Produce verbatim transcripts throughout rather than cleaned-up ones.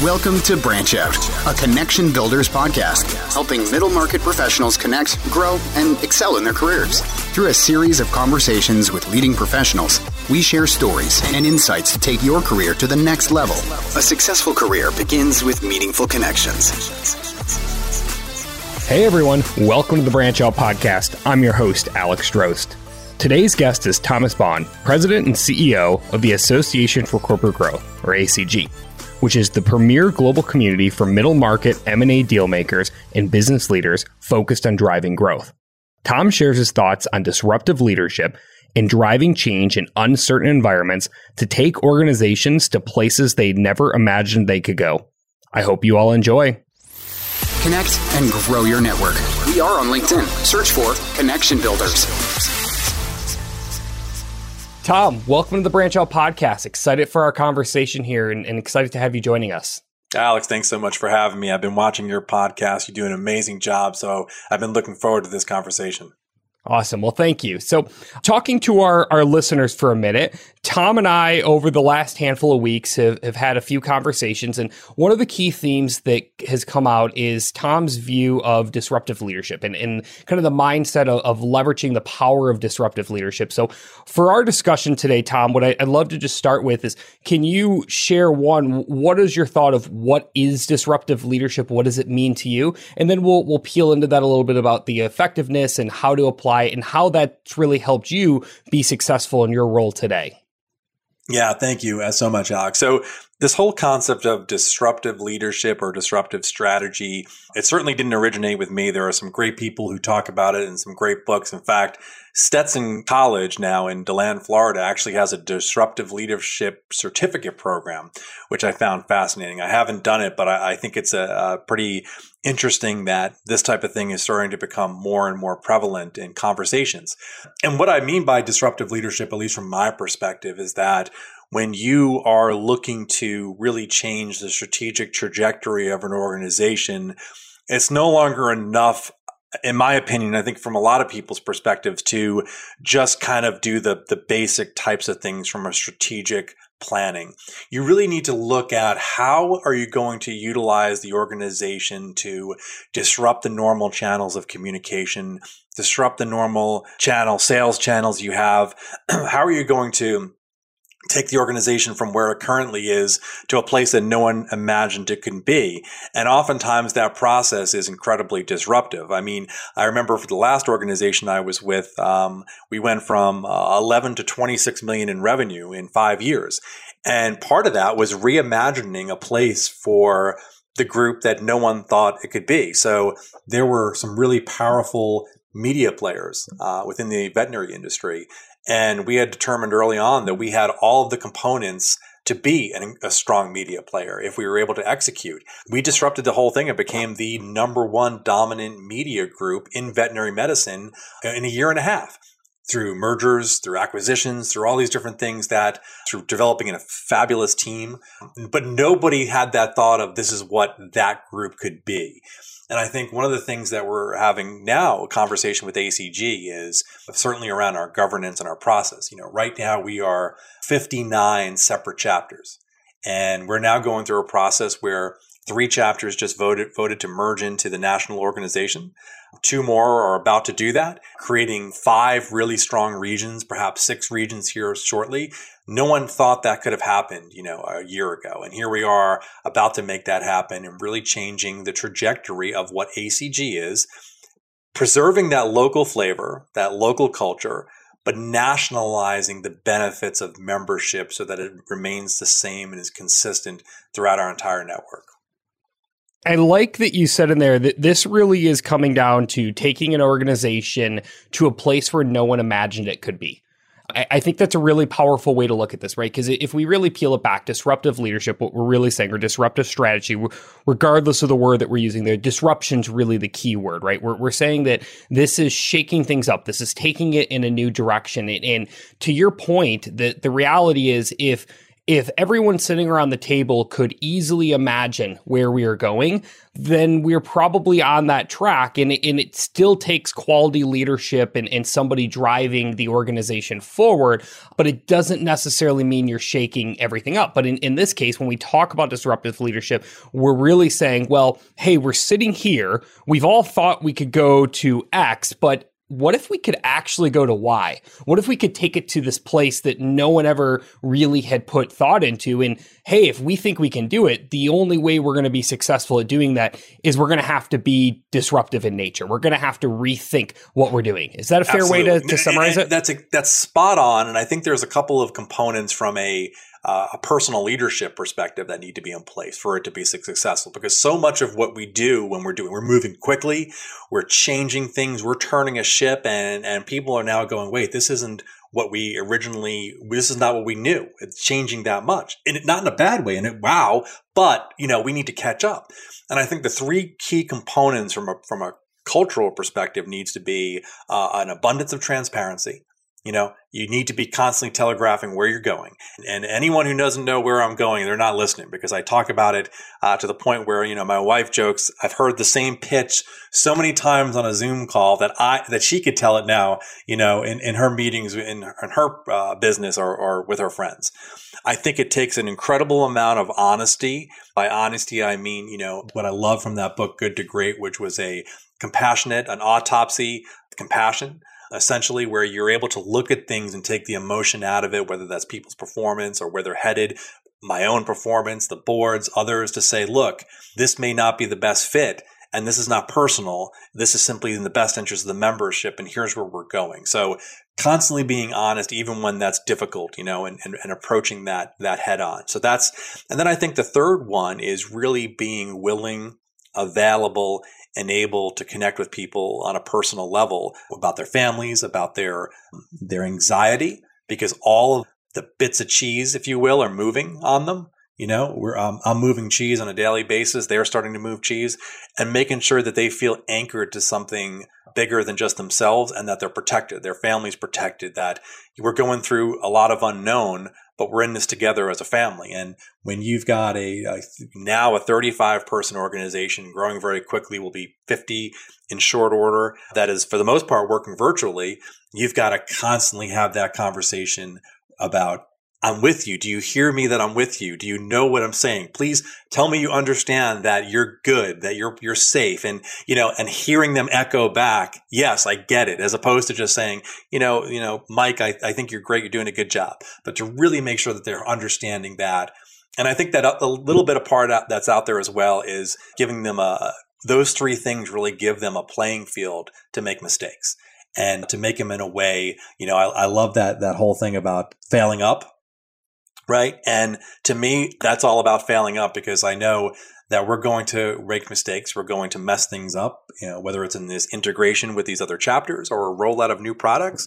Welcome to Branch Out, a Connection Builders podcast, helping middle market professionals connect, grow, and excel in their careers. Through a series of conversations with leading professionals, we share stories and insights to take your career to the next level. A successful career begins with meaningful connections. Hey everyone, welcome to the Branch Out podcast. I'm your host, Alex Drost. Today's guest is Thomas Bond, President and C E O of the Association for Corporate Growth, or A C G, which is the premier global community for middle market M and A deal makers and business leaders focused on driving growth. Tom shares his thoughts on disruptive leadership and driving change in uncertain environments to take organizations to places they never imagined they could go. I hope you all enjoy. Connect and grow your network. We are on LinkedIn. Search for Connection Builders. Tom, welcome to the Branch Out podcast. Excited for our conversation here and, and excited to have you joining us. Alex, thanks so much for having me. I've been watching your podcast. You do an amazing job. So I've been looking forward to this conversation. Awesome. Well, thank you. So talking to our, our listeners for a minute, Tom and I, over the last handful of weeks, have, have had a few conversations. And one of the key themes that has come out is Tom's view of disruptive leadership and, and kind of the mindset of, of leveraging the power of disruptive leadership. So for our discussion today, Tom, what I, I'd love to just start with is, can you share one, what is your thought of what is disruptive leadership? What does it mean to you? And then we'll, we'll peel into that a little bit about the effectiveness and how to apply and how that's really helped you be successful in your role today. Yeah, thank you so much, Alex. So this whole concept of disruptive leadership or disruptive strategy, it certainly didn't originate with me. There are some great people who talk about it and some great books. In fact, Stetson College now in DeLand, Florida, actually has a disruptive leadership certificate program, which I found fascinating. I haven't done it, but I, I think it's a, a pretty interesting that this type of thing is starting to become more and more prevalent in conversations. And what I mean by disruptive leadership, at least from my perspective, is that when you are looking to really change the strategic trajectory of an organization, it's no longer enough, in my opinion, I think from a lot of people's perspectives, to just kind of do the, the basic types of things from a strategic planning. You really need to look at how are you going to utilize the organization to disrupt the normal channels of communication, disrupt the normal channel, sales channels you have. How are you going to take the organization from where it currently is to a place that no one imagined it could be? And oftentimes that process is incredibly disruptive. I mean, I remember for the last organization I was with, um, we went from uh, eleven to twenty-six million in revenue in five years. And part of that was reimagining a place for the group that no one thought it could be. So there were some really powerful media players uh, within the veterinary industry. And we had determined early on that we had all of the components to be an, a strong media player if we were able to execute. We disrupted the whole thing and became the number one dominant media group in veterinary medicine in a year and a half through mergers, through acquisitions, through all these different things that through developing a fabulous team. But nobody had that thought of this is what that group could be. And I think one of the things that we're having now, a conversation with A C G, is certainly around our governance and our process. You know, right now we are fifty-nine separate chapters, and we're now going through a process where three chapters just voted voted to merge into the national organization. Two more are about to do that, creating five really strong regions, perhaps six regions here shortly. No one thought that could have happened, you know, a year ago. And here we are about to make that happen and really changing the trajectory of what A C G is, preserving that local flavor, that local culture, but nationalizing the benefits of membership so that it remains the same and is consistent throughout our entire network. I like that you said in there that this really is coming down to taking an organization to a place where no one imagined it could be. I, I think that's a really powerful way to look at this, right? Because if we really peel it back, disruptive leadership, what we're really saying, or disruptive strategy, regardless of the word that we're using there, disruption's really the key word, right? We're, we're saying that this is shaking things up. This is taking it in a new direction. And, and to your point, the, the reality is if if everyone sitting around the table could easily imagine where we are going, then we're probably on that track. And, and it still takes quality leadership and, and somebody driving the organization forward, but it doesn't necessarily mean you're shaking everything up. But in, in this case, when we talk about disruptive leadership, we're really saying, well, hey, we're sitting here. We've all thought we could go to X, but what if we could actually go to Y? What if we could take it to this place that no one ever really had put thought into? And hey, if we think we can do it, the only way we're going to be successful at doing that is we're going to have to be disruptive in nature. We're going to have to rethink what we're doing. Is that a fair Absolutely. way to, to summarize and, and it? That's a, that's spot on. And I think there's a couple of components from a Uh, a personal leadership perspective that need to be in place for it to be successful, because so much of what we do when we're doing, we're moving quickly, we're changing things, we're turning a ship, and, and people are now going, wait, this isn't what we originally, this is not what we knew. It's changing that much, and it, not in a bad way. And it, wow, but you know, we need to catch up. And I think the three key components from a, from a cultural perspective needs to be uh, an abundance of transparency. You know, you need to be constantly telegraphing where you're going. And anyone who doesn't know where I'm going, they're not listening, because I talk about it uh, to the point where, you know, my wife jokes, I've heard the same pitch so many times on a Zoom call that I, that she could tell it now, you know, in, in her meetings, in, in her uh, business or, or with her friends. I think it takes an incredible amount of honesty. By honesty, I mean, you know, what I love from that book, Good to Great, which was a compassionate, an autopsy, compassion. Essentially, where you're able to look at things and take the emotion out of it, whether that's people's performance or where they're headed, my own performance, the board's, others, to say, look, this may not be the best fit, and this is not personal. This is simply in the best interest of the membership, and here's where we're going. So constantly being honest, even when that's difficult, you know, and, and, and approaching that, that head on. So that's, and then I think the third one is really being willing, available, and able to connect with people on a personal level about their families, about their their anxiety, because all of the bits of cheese, if you will, are moving on them. You know, we're um, I'm moving cheese on a daily basis. They're starting to move cheese, and making sure that they feel anchored to something bigger than just themselves, and that they're protected, their family's protected, that we're going through a lot of unknown, but we're in this together as a family. And when you've got a, a now a thirty-five person organization growing very quickly, will be fifty in short order, that is for the most part working virtually, you've got to constantly have that conversation about, I'm with you. Do you hear me that I'm with you? Do you know what I'm saying? Please tell me you understand that you're good, that you're you're safe. And, you know, and hearing them echo back, yes, I get it, as opposed to just saying, you know, you know, Mike, I, I think you're great. You're doing a good job. But to really make sure that they're understanding that. And I think that a little bit of part that's out there as well is giving them a, those three things really give them a playing field to make mistakes and to make them in a way, you know, I, I love that, that whole thing about failing up. Right. And to me, that's all about failing up, because I know that we're going to make mistakes. We're going to mess things up, you know, whether it's in this integration with these other chapters or a rollout of new products.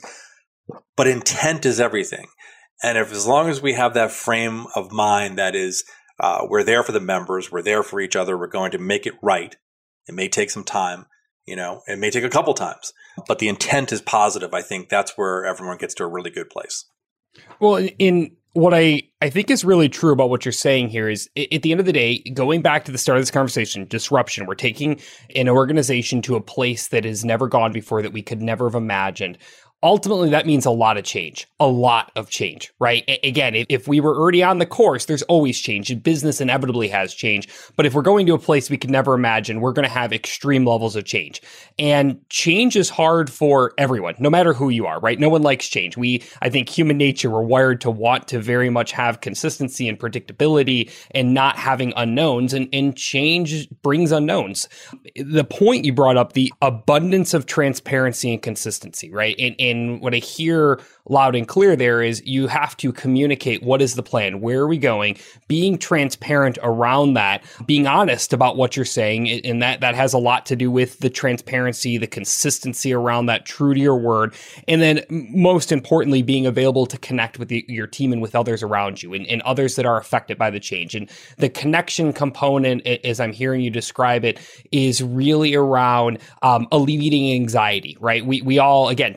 But intent is everything. And if as long as we have that frame of mind that is, uh, we're there for the members, we're there for each other, we're going to make it right. It may take some time, you know, it may take a couple times, but the intent is positive. I think that's where everyone gets to a really good place. Well, in what I, I think is really true about what you're saying here is, at the end of the day, going back to the start of this conversation, disruption, we're taking an organization to a place that has never gone before, that we could never have imagined. Ultimately, that means a lot of change, a lot of change, right? A- again, if, if we were already on the course, there's always change. Business inevitably has change. But if we're going to a place we could never imagine, we're going to have extreme levels of change. And change is hard for everyone, no matter who you are, right? No one likes change. We, I think human nature, we're wired to want to very much have consistency and predictability and not having unknowns. And, and change brings unknowns. The point you brought up, the abundance of transparency and consistency, right? And, and And what I hear loud and clear there is you have to communicate what is the plan, where are we going, being transparent around that, being honest about what you're saying. And that, that has a lot to do with the transparency, the consistency around that, true to your word. And then most importantly, being available to connect with the, your team and with others around you and, and others that are affected by the change. And the connection component, as I'm hearing you describe it, is really around um, alleviating anxiety, right? We, we all, again, change is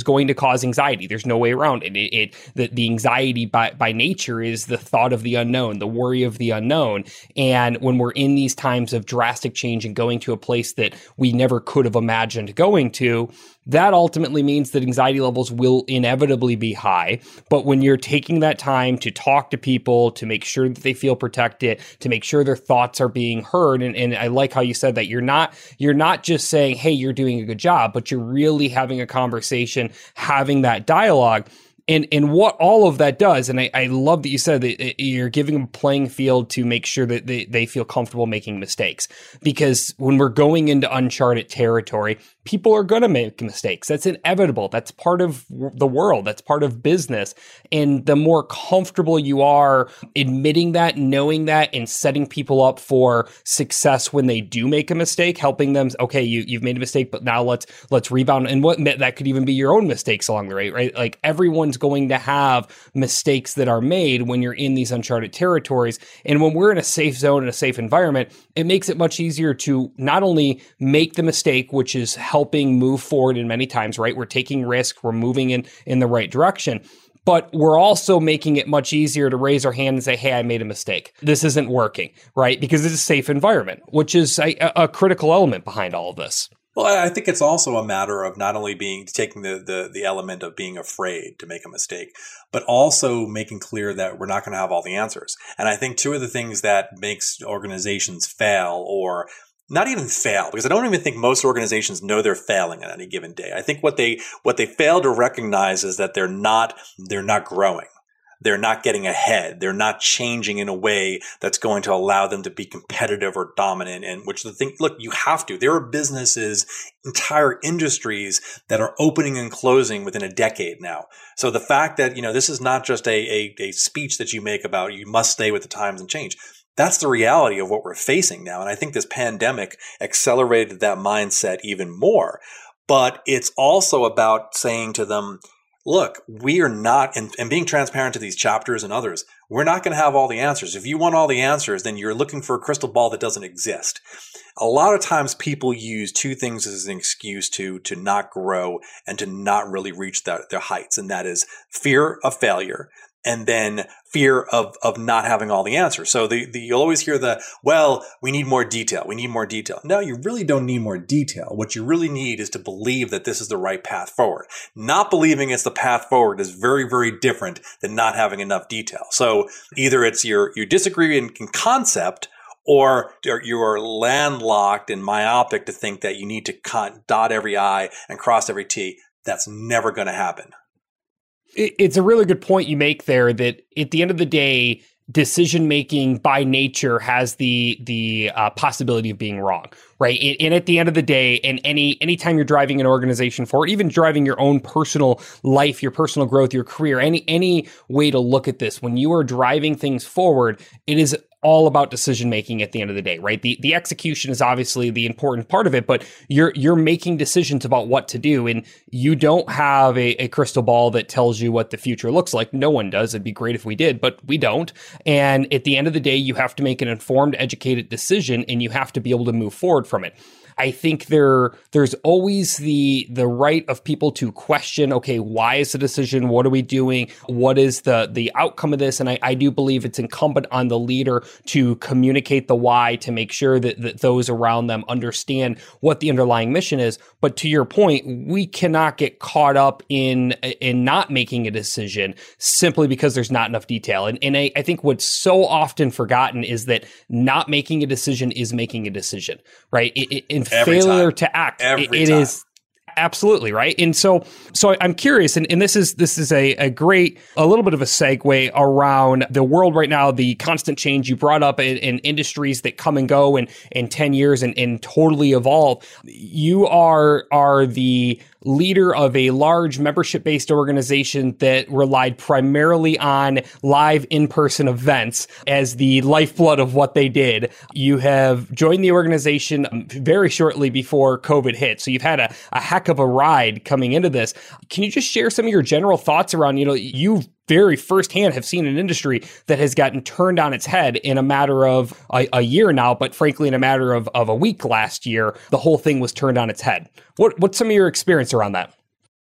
going to cause anxiety. There's no way around it. It, it the, the anxiety by, by nature is the thought of the unknown, the worry of the unknown. And when we're in these times of drastic change and going to a place that we never could have imagined going to, that ultimately means that anxiety levels will inevitably be high. But when you're taking that time to talk to people, to make sure that they feel protected, to make sure their thoughts are being heard, and, and I like how you said that you're not you're not just saying, hey, you're doing a good job, but you're really having a conversation, having that dialogue. And and what all of that does, and I, I love that you said that you're giving them a playing field to make sure that they, they feel comfortable making mistakes. Because when we're going into uncharted territory, people are going to make mistakes. That's inevitable. That's part of the world. That's part of business. And the more comfortable you are admitting that, knowing that, and setting people up for success when they do make a mistake, helping them, okay, you, you've made a mistake, but now let's let's rebound. And what that could even be your own mistakes along the way, right? Like everyone's going to have mistakes that are made when you're in these uncharted territories. And when we're in a safe zone, in a safe environment, it makes it much easier to not only make the mistake, which is helping move forward in many times, right? We're taking risk, we're moving in, in the right direction, but we're also making it much easier to raise our hand and say, hey, I made a mistake. This isn't working, right? Because it's a safe environment, which is a, a critical element behind all of this. Well, I think it's also a matter of not only being taking the, the the element of being afraid to make a mistake, but also making clear that we're not going to have all the answers. And I think two of the things that makes organizations fail, or not even fail, because I don't even think most organizations know they're failing on any given day. I think what they what they fail to recognize is that they're not they're not growing. They're not getting ahead. They're not changing in a way that's going to allow them to be competitive or dominant. And which the thing, look, you have to. There are businesses, entire industries that are opening and closing within a decade now. So the fact that, you know, this is not just a, a, a speech that you make about you must stay with the times and change. That's the reality of what we're facing now. And I think this pandemic accelerated that mindset even more. But it's also about saying to them, look, we are not, and, and being transparent to these chapters and others, we're not going to have all the answers. If you want all the answers, then you're looking for a crystal ball that doesn't exist. A lot of times people use two things as an excuse to, to not grow and to not really reach their, their heights. And that is fear of failure, and then fear of, of not having all the answers. So the, the, you'll always hear the, well, we need more detail. We need more detail. No, you really don't need more detail. What you really need is to believe that this is the right path forward. Not believing it's the path forward is very, very different than not having enough detail. So either it's your, you disagree in, in concept, or you are landlocked and myopic to think that you need to con- dot every I and cross every T. That's never going to happen. It's a really good point you make there, that at the end of the day, decision making by nature has the the uh, possibility of being wrong, right? And, and at the end of the day, and any anytime you're driving an organization forward, even driving your own personal life, your personal growth, your career, any any way to look at this, when you are driving things forward, it is all about decision making at the end of the day, right? The the execution is obviously the important part of it, but you're you're making decisions about what to do, and you don't have a, a crystal ball that tells you what the future looks like. No one does. It'd be great if we did, but we don't. And at the end of the day, you have to make an informed, educated decision, and you have to be able to move forward from it. I think there there's always the the right of people to question, okay, why is the decision? What are we doing? What is the the outcome of this? And I, I do believe it's incumbent on the leader to communicate the why, to make sure that, that those around them understand what the underlying mission is. But to your point, we cannot get caught up in in not making a decision simply because there's not enough detail. And, and I, I think what's so often forgotten is that not making a decision is making a decision, right? It, it, in Every failure time. to act, Every it, it time. is absolutely right. And so, so I'm curious, and, and this is this is a, a great, a little bit of a segue around the world right now, the constant change you brought up in, in industries that come and go in, in ten years and, and totally evolve. You are are the leader of a large membership-based organization that relied primarily on live in-person events as the lifeblood of what they did. You have joined the organization very shortly before COVID hit, so you've had a, a heck of a ride coming into this. Can you just share some of your general thoughts around, you know, you very firsthand have seen an industry that has gotten turned on its head in a matter of a, a year now, but frankly, in a matter of, of a week last year, the whole thing was turned on its head. What What's some of your experience around that?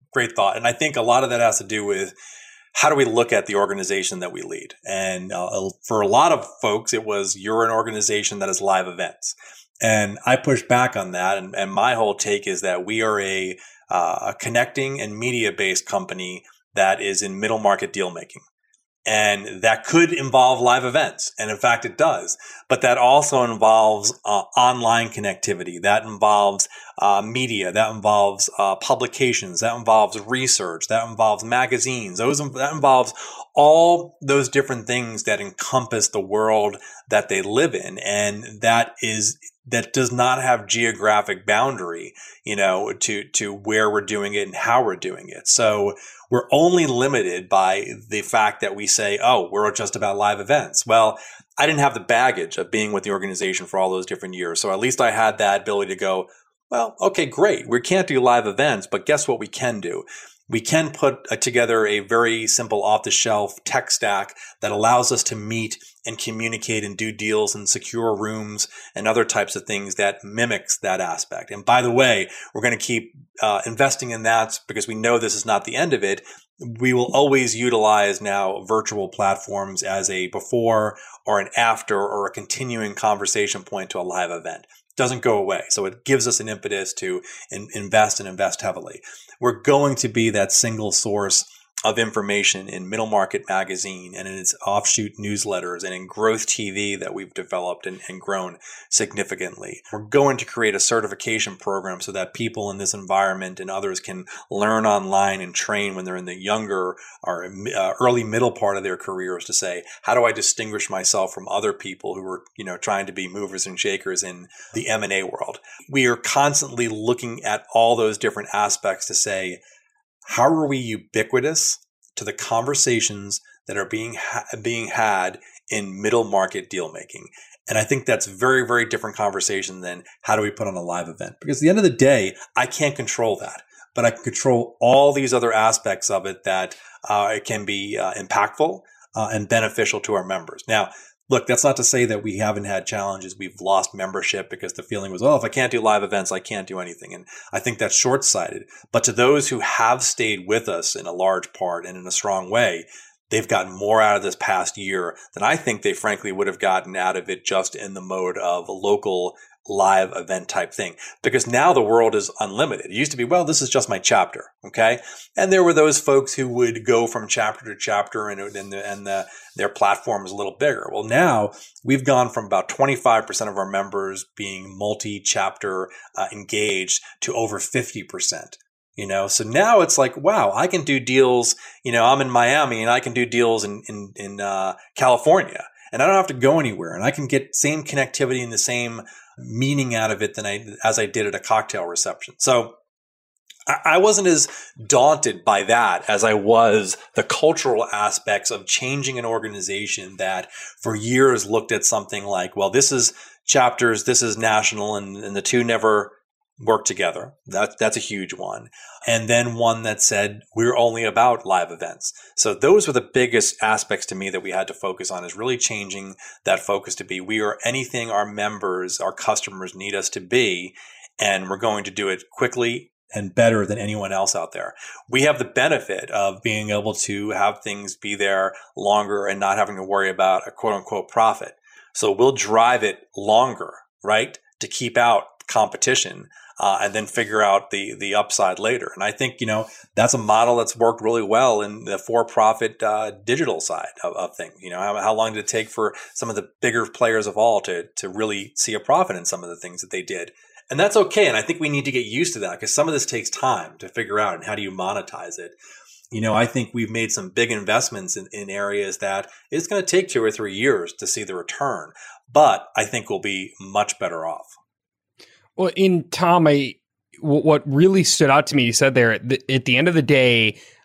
great thought. And I think a lot of that has to do with how do we look at the organization that we lead? And uh, for a lot of folks, it was you're an organization that has live events. And I push back on that. And, and my whole take is that we are a, uh, a connecting and media-based company that is in middle market deal making. And that could involve live events. And in fact, it does. But that also involves uh, online connectivity. That involves uh, media. That involves uh, publications. That involves research. That involves magazines. Those That involves all those different things that encompass the world that they live in. And that is that does not have geographic boundary, you know, to, to where we're doing it and how we're doing it. So we're only limited by the fact that we say, oh, we're just about live events. Well, I didn't have the baggage of being with the organization for all those different years. So at least I had that ability to go, well, okay, great. We can't do live events, but guess what we can do? We can put uh, together a very simple off-the-shelf tech stack that allows us to meet and communicate and do deals in secure rooms and other types of things that mimics that aspect. And by the way, we're going to keep uh, investing in that because we know this is not the end of it. We will always utilize now virtual platforms as a before or an after or a continuing conversation point to a live event. Doesn't go away. So it gives us an impetus to in, invest and invest heavily. We're going to be that single source of information in Middle Market Magazine and in its offshoot newsletters and in Growth T V that we've developed and, and grown significantly. We're going to create a certification program so that people in this environment and others can learn online and train when they're in the younger or uh, early middle part of their careers to say, how do I distinguish myself from other people who are, you know, trying to be movers and shakers in the M and A world? We are constantly looking at all those different aspects to say, how are we ubiquitous to the conversations that are being ha- being had in middle market deal making? And I think that's very, very different conversation than how do we put on a live event? Because at the end of the day, I can't control that, but I can control all these other aspects of it that uh, it can be uh, impactful uh, and beneficial to our members. Now, look, that's not to say that we haven't had challenges. We've lost membership because the feeling was, oh, if I can't do live events, I can't do anything. And I think that's short-sighted. But to those who have stayed with us in a large part and in a strong way, they've gotten more out of this past year than I think they frankly would have gotten out of it just in the mode of a local live event type thing. Because now the world is unlimited. It used to be, well, this is just my chapter. Okay. And there were those folks who would go from chapter to chapter and, and, the, and the, their platform is a little bigger. Well, now we've gone from about twenty-five percent of our members being multi-chapter uh, engaged to over fifty percent. You know, so now it's like, wow, I can do deals. You know, I'm in Miami and I can do deals in, in, in uh, California and I don't have to go anywhere and I can get same connectivity and the same meaning out of it than I, as I did at a cocktail reception. So I, I wasn't as daunted by that as I was the cultural aspects of changing an organization that for years looked at something like, well, this is chapters, this is national, and, and the two never work together. That, that's a huge one. And then one that said, we're only about live events. So those were the biggest aspects to me that we had to focus on, is really changing that focus to be, we are anything our members, our customers need us to be, and we're going to do it quickly and better than anyone else out there. We have the benefit of being able to have things be there longer and not having to worry about a quote unquote profit. So we'll drive it longer, right? To keep out competition. Uh, and then figure out the the upside later. And I think, you know, that's a model that's worked really well in the for-profit uh, digital side of, of things. You know, how, how long did it take for some of the bigger players of all to to really see a profit in some of the things that they did? And that's okay. And I think we need to get used to that, because some of this takes time to figure out, and how do you monetize it? You know, I think we've made some big investments in, in areas that it's going to take two or three years to see the return, but I think we'll be much better off. Well, in Tom, I, what really stood out to me, you said there, at the, at the end of the day,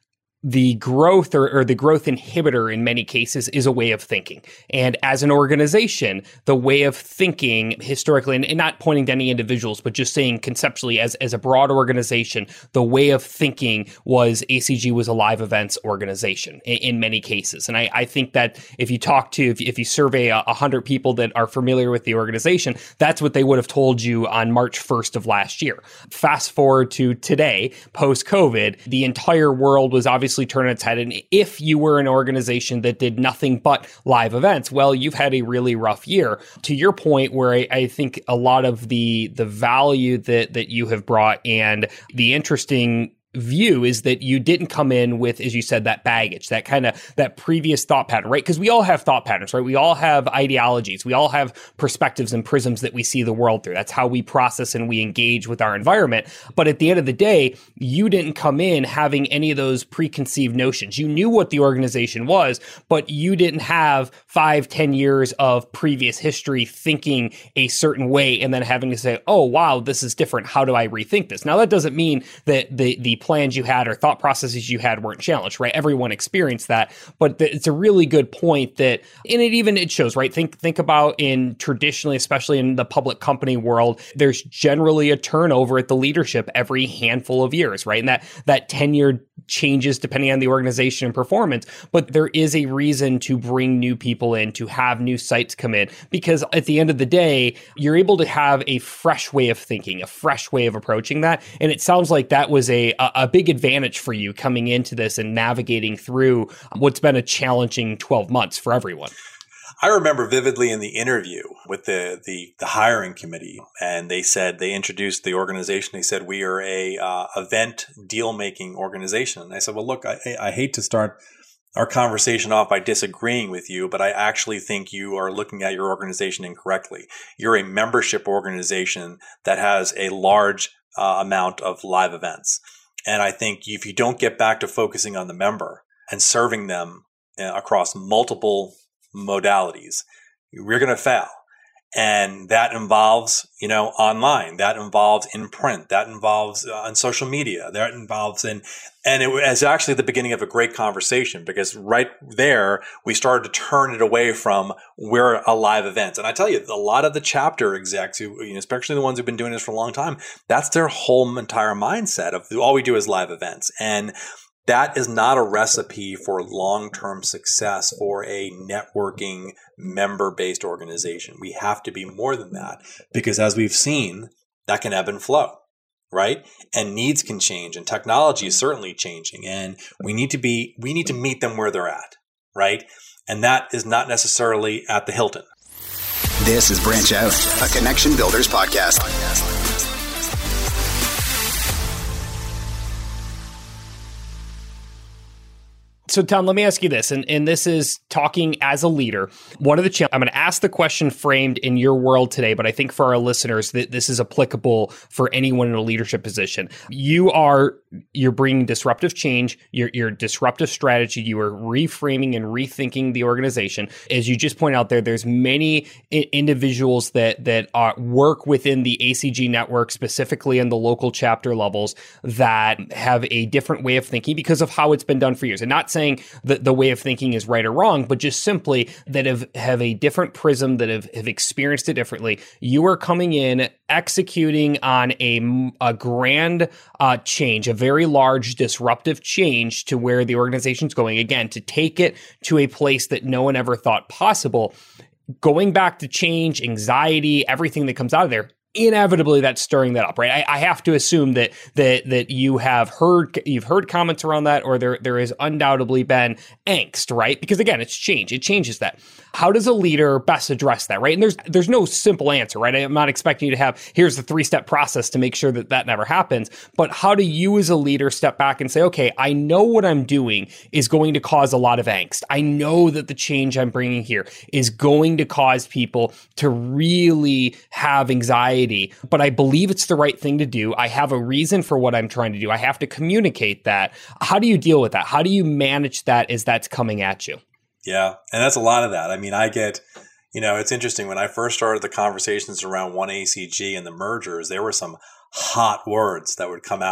the growth or, or the growth inhibitor in many cases is a way of thinking. And as an organization, the way of thinking historically, and, and not pointing to any individuals, but just saying conceptually as, as a broad organization, the way of thinking was A C G was a live events organization in, in many cases. And I, I think that if you talk to, if, if you survey a, a hundred people that are familiar with the organization, that's what they would have told you on March first of last year. Fast forward to today, post-COVID, the entire world was obviously turn its head. And if you were an organization that did nothing but live events, well, you've had a really rough year. To your point, where I, I think a lot of the the value that that you have brought and the interesting view is that you didn't come in with, as you said, that baggage, that kind of that previous thought pattern, right? Because we all have thought patterns, right? We all have ideologies. We all have perspectives and prisms that we see the world through. That's how we process and we engage with our environment. But at the end of the day, you didn't come in having any of those preconceived notions. You knew what the organization was, but you didn't have five, ten years of previous history thinking a certain way and then having to say, oh, wow, this is different. How do I rethink this? Now, that doesn't mean that the, the plans you had or thought processes you had weren't challenged, right? Everyone experienced that, but th- it's a really good point that, and it even, it shows, right? Think, think about in traditionally, especially in the public company world, there's generally a turnover at the leadership every handful of years, right? And that, that tenure changes depending on the organization and performance, but there is a reason to bring new people in, to have new sites come in, because at the end of the day, you're able to have a fresh way of thinking, a fresh way of approaching that. And it sounds like that was a, a a big advantage for you coming into this and navigating through what's been a challenging twelve months for everyone. I remember vividly in the interview with the, the, the hiring committee, and they said, they introduced the organization. They said, we are a uh, event deal-making organization. And I said, well, look, I, I hate to start our conversation off by disagreeing with you, but I actually think you are looking at your organization incorrectly. You're a membership organization that has a large uh, amount of live events. And I think if you don't get back to focusing on the member and serving them across multiple modalities, we're going to fail. And that involves, you know, online, that involves in print, that involves uh, on social media, that involves in, and it was actually the beginning of a great conversation, because right there, we started to turn it away from we're a live event. And I tell you, a lot of the chapter execs, who, you know, especially the ones who've been doing this for a long time, that's their whole entire mindset of all we do is live events. And that is not a recipe for long-term success for a networking, member-based organization. We have to be more than that, because as we've seen, that can ebb and flow, right? And needs can change, and technology is certainly changing, and we need to be, we need to meet them where they're at, right? And that is not necessarily at the Hilton. This is Branch Out, a Connection Builders podcast. So, Tom, let me ask you this, and, and this is talking as a leader. One of the cha- I'm going to ask the question framed in your world today, but I think for our listeners that this is applicable for anyone in a leadership position. You are you're bringing disruptive change, your your disruptive strategy. You are reframing and rethinking the organization. As you just point out there, there's many I- individuals that that are, work within the A C G network, specifically in the local chapter levels, that have a different way of thinking because of how it's been done for years. And not saying that the way of thinking is right or wrong, but just simply that have, have a different prism, that have, have experienced it differently. You are coming in, executing on a, a grand uh, change, a very large disruptive change to where the organization's going, again, to take it to a place that no one ever thought possible. Going back to change, anxiety, everything that comes out of there, inevitably that's stirring that up, right? I, I have to assume that that that you have heard you've heard comments around that, or there there has undoubtedly been angst, right? Because again, it's change. It changes that. How does a leader best address that, right? And there's there's no simple answer, right? I'm not expecting you to have, here's the three-step process to make sure that that never happens. But how do you as a leader step back and say, okay, I know what I'm doing is going to cause a lot of angst. I know that the change I'm bringing here is going to cause people to really have anxiety, but I believe it's the right thing to do. I have a reason for what I'm trying to do. I have to communicate that. How do you deal with that? How do you manage that as that's coming at you? Yeah. And that's a lot of that. I mean, I get, you know, it's interesting. When I first started the conversations around One A C G and the mergers, there were some hot words that would come out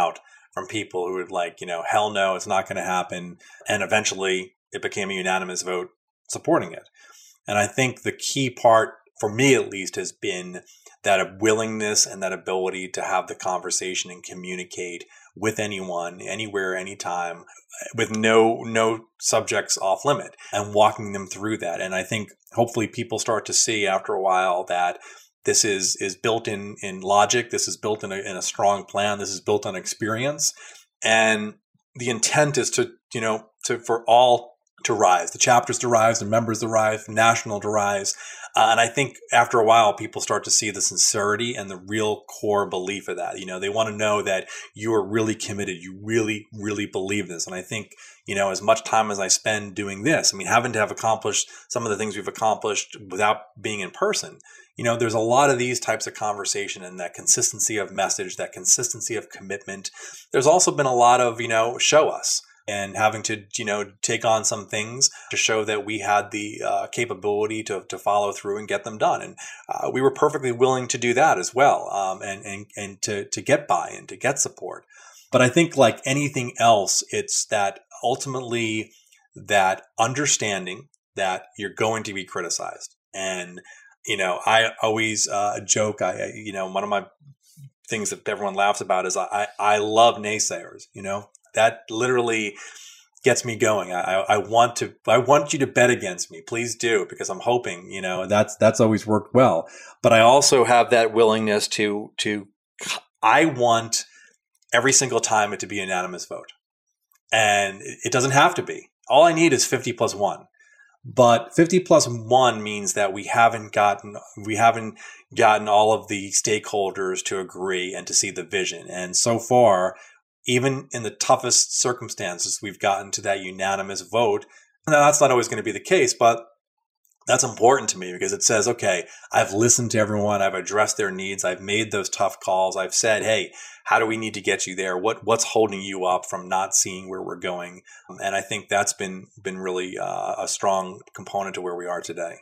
from people who would like, you know, hell no, it's not going to happen. And eventually it became a unanimous vote supporting it. And I think the key part, for me at least, has been that willingness and that ability to have the conversation and communicate with anyone, anywhere, anytime, with no no subjects off limit, and walking them through that. And I think hopefully people start to see after a while that this is is built in in logic, this is built in a, in a strong plan, this is built on experience, and the intent is to you know to for all to rise, the chapters to rise, the members to rise, the national to rise. Uh, and I think after a while, people start to see the sincerity and the real core belief of that. You know, they want to know that you are really committed. You really, really believe this. And I think, you know, as much time as I spend doing this, I mean, having to have accomplished some of the things we've accomplished without being in person, you know, there's a lot of these types of conversation and that consistency of message, that consistency of commitment. There's also been a lot of, you know, show us. And having to, you know, take on some things to show that we had the uh, capability to to follow through and get them done. And uh, we were perfectly willing to do that as well, um, and, and, and to, to get buy-in, to get support. But I think like anything else, it's that ultimately that understanding that you're going to be criticized. And, you know, I always uh, joke, I, you know, one of my things that everyone laughs about is I, I love naysayers, you know. That literally gets me going. I, I want to, I want you to bet against me. Please do, because I'm hoping, you know, that's, that's always worked well. But I also have that willingness to, to, I want every single time it to be a unanimous vote. And it doesn't have to be. All I need is fifty plus one. But fifty plus one means that we haven't gotten, we haven't gotten all of the stakeholders to agree and to see the vision. And so far, even in the toughest circumstances, we've gotten to that unanimous vote. Now, that's not always going to be the case, but that's important to me because it says, okay, I've listened to everyone. I've addressed their needs. I've made those tough calls. I've said, hey, how do we need to get you there? What What's holding you up from not seeing where we're going? And I think that's been, been really uh, a strong component to where we are today.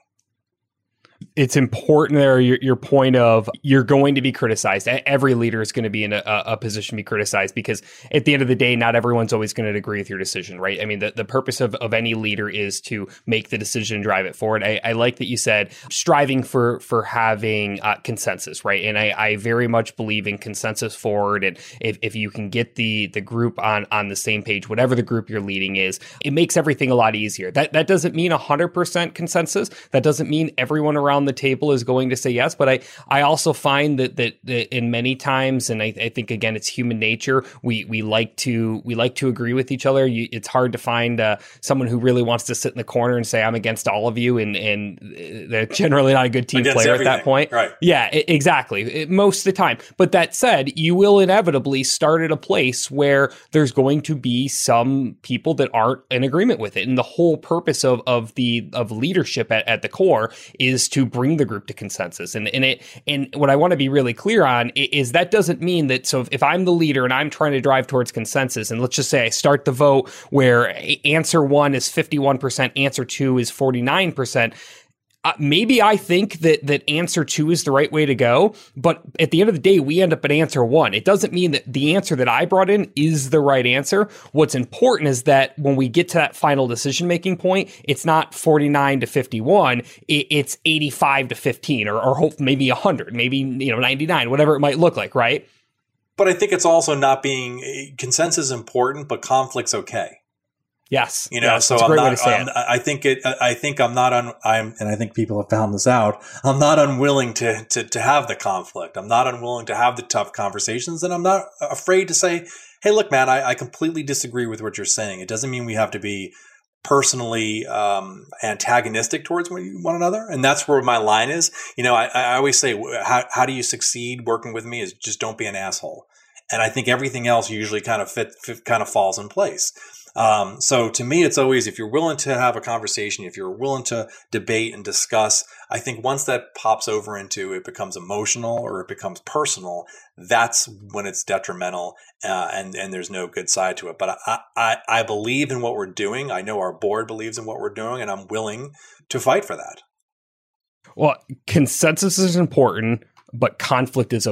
It's important there, your, your point of you're going to be criticized. Every leader is going to be in a, a position to be criticized because at the end of the day, not everyone's always going to agree with your decision, right? I mean, the, the purpose of, of any leader is to make the decision and drive it forward. I, I like that you said striving for for having uh, consensus, right? And I, I very much believe in consensus forward. And if, if you can get the the group on, on the same page, whatever the group you're leading is, it makes everything a lot easier. That, that doesn't mean one hundred percent consensus. That doesn't mean everyone around the table is going to say yes, but I, I also find that, that that in many times, and I, I think again it's human nature, we we like to we like to agree with each other. You, it's hard to find uh, someone who really wants to sit in the corner and say I'm against all of you, and and they're generally not a good team against player everything. At that point. Right? Yeah, it, exactly. It, most of the time. But that said, you will inevitably start at a place where there's going to be some people that aren't in agreement with it, and the whole purpose of of the of leadership at, at the core is to bring the group to consensus. And, and it and what I want to be really clear on is that doesn't mean that, so if, if I'm the leader and I'm trying to drive towards consensus, and let's just say I start the vote where answer one is fifty-one percent, answer two is forty-nine percent, Uh, maybe I think that that answer two is the right way to go, but at the end of the day, we end up at answer one. It doesn't mean that the answer that I brought in is the right answer. What's important is that when we get to that final decision-making point, it's not forty-nine to fifty-one, it, it's eighty-five to fifteen, or, or hope maybe one hundred, maybe you know ninety-nine, whatever it might look like, right? But I think it's also not being, consensus is important, but conflict's okay. Yes, you know, yes, so I'm not, I'm, I think it, I think I'm not on, I'm, and I think people have found this out. I'm not unwilling to, to, to have the conflict. I'm not unwilling to have the tough conversations, and I'm not afraid to say, hey, look, man, I, I completely disagree with what you're saying. It doesn't mean we have to be personally, um, antagonistic towards one another. And that's where my line is. You know, I, I always say, how, how do you succeed working with me is just don't be an asshole. And I think everything else usually kind of fit, fit kind of falls in place. Um, so to me, it's always, if you're willing to have a conversation, if you're willing to debate and discuss, I think once that pops over into it becomes emotional or it becomes personal, that's when it's detrimental, uh, and, and there's no good side to it. But I, I, I believe in what we're doing. I know our board believes in what we're doing, and I'm willing to fight for that. Well, consensus is important, but conflict is okay.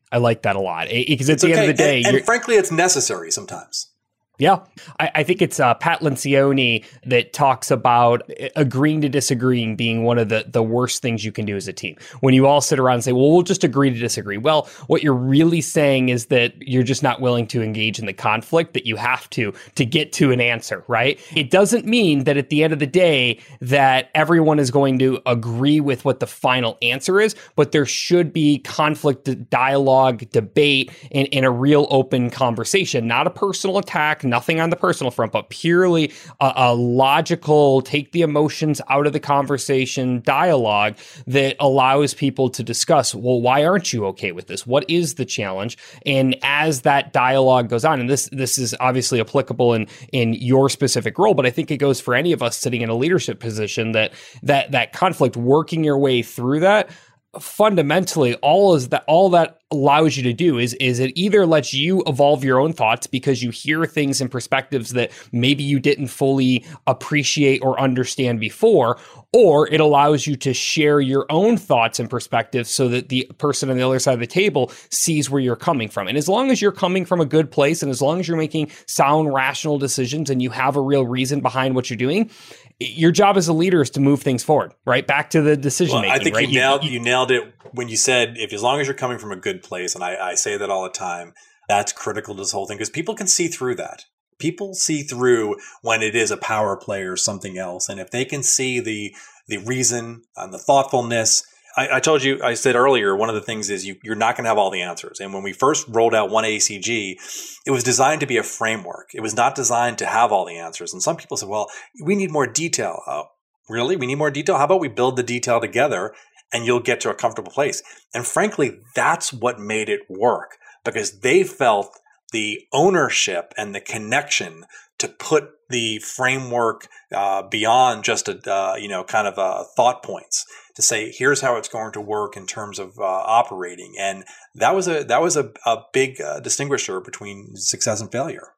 I like that a lot because at it's the okay. end of the day, and, and frankly, it's necessary sometimes. Yeah, I, I think it's uh, Pat Lencioni that talks about agreeing to disagreeing being one of the, the worst things you can do as a team. When you all sit around and say, well, we'll just agree to disagree. Well, what you're really saying is that you're just not willing to engage in the conflict that you have to to get to an answer, right? It doesn't mean that at the end of the day that everyone is going to agree with what the final answer is, but there should be conflict, dialogue, debate, and, and a real open conversation, not a personal attack, nothing on the personal front, but purely a, a logical, take the emotions out of the conversation dialogue that allows people to discuss, well, why aren't you okay with this? What is the challenge? And as that dialogue goes on, and this this is obviously applicable in in your specific role, but I think it goes for any of us sitting in a leadership position, that that that conflict, working your way through that, fundamentally all is that all that allows you to do is is it either lets you evolve your own thoughts because you hear things and perspectives that maybe you didn't fully appreciate or understand before, or it allows you to share your own thoughts and perspectives so that the person on the other side of the table sees where you're coming from. And as long as you're coming from a good place, and as long as you're making sound, rational decisions and you have a real reason behind what you're doing, your job as a leader is to move things forward, right? Back to the decision making. Well, I think right? you nailed you, you nailed it when you said, if as long as you're coming from a good place, and I, I say that all the time, that's critical to this whole thing because people can see through that. People see through when it is a power play or something else, and if they can see the the reason and the thoughtfulness. I, I told you, I said earlier, one of the things is you, you're not going to have all the answers. And when we first rolled out one A C G, it was designed to be a framework. It was not designed to have all the answers. And some people said, well, we need more detail. Oh, really? We need more detail? How about we build the detail together and you'll get to a comfortable place? And frankly, that's what made it work because they felt the ownership and the connection to put the framework uh, beyond just a uh, you know kind of uh, thought points to say here's how it's going to work in terms of uh, operating, and that was a that was a, a big uh, distinguisher between success and failure.